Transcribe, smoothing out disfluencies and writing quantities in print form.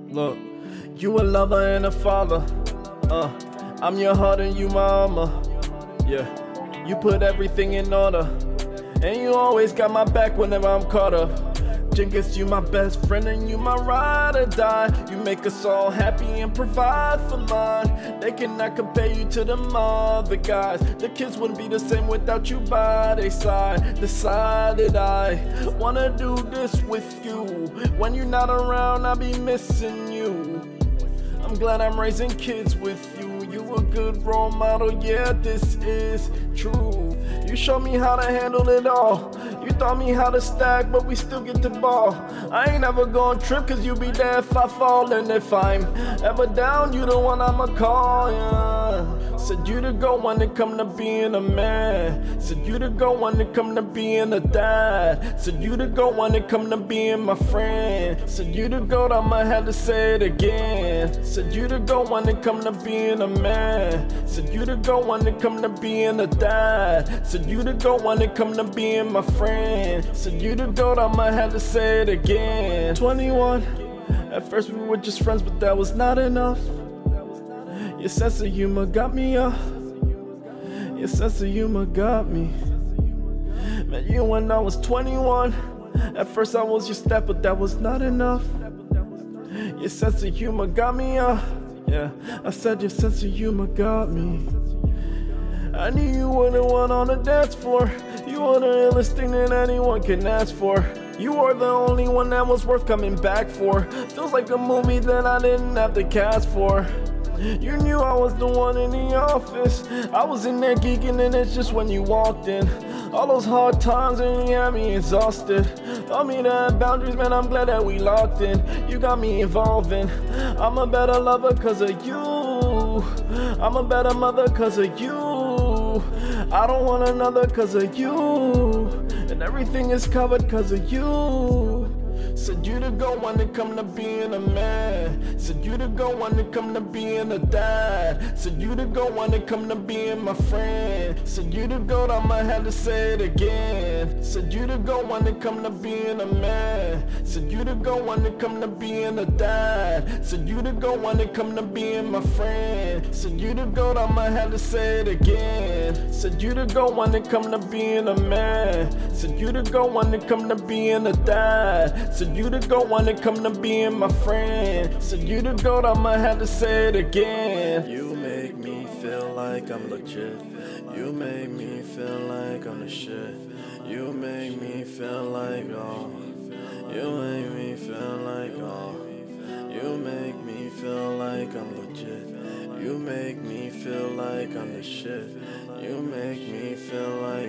Look, you a lover and a father. I'm your heart and you my armor. Yeah, you put everything in order, and you always got my back whenever I'm caught up. Jenkins, you my best friend and you my ride or die. You make us all happy and provide for mine. They cannot compare you to them other guys. The kids wouldn't be the same without you by their side. Decided I wanna do this with you. When you're not around, I be missing you. I'm glad I'm raising kids with you. You a good role model, yeah, this is true. You showed me how to handle it all. You taught me how to stack, but we still get the ball. I ain't ever gonna trip, cause you be there if I fall. And if I'm ever down, you the one I'ma call, yeah. Said you the go when it come to being a man. Said you the go when it come to being a dad. Said you the go when it come to being my friend. Said you the go, I'ma have to say it again. Said you the go when it come to being a man. Said you the go when it come to being a dad. Said you the go when it come to being my friend. Said you the go, I'ma have to say it again. 21, at first we were just friends, but that was not enough. Your sense of humor got me up. Your sense of humor got me. Met you when I was 21. At first I was your step, but that was not enough. Your sense of humor got me up. Yeah, I said your sense of humor got me. I knew you were the one on the dance floor. You were the illest thing that anyone can ask for. You were the only one that was worth coming back for. Feels like a movie that I didn't have to cast for. You knew I was the one in the office. I was in there geeking and it's just when you walked in. All those hard times and you had me exhausted. Taught me to have boundaries, man, I'm glad that we locked in. You got me evolving. I'm a better lover cause of you. I'm a better mother cause of you. I don't want another cause of you. And everything is covered cause of you. Said you to go when it come to being a man. Said you to go when it come to being a dad. Said you to go when it come to being my friend. Said you to go, I'ma have to say it again. Said you to go when it come to being a man. Said you to go when it come to being a dad. Said you to go when it come to being my friend. Said you to go, I'ma have to say it again. Said you to go when it come to being a man. Said you to go when it come to being a dad. Said you to go when it come to being my friend. Said you to go, I'ma have to say it again. You make me feel like I'm legit. You make me feel like I'm the shit. You make me feel like oh. You make me feel like oh. You make me feel like I'm legit. You make me feel like I'm the shit. You make me feel like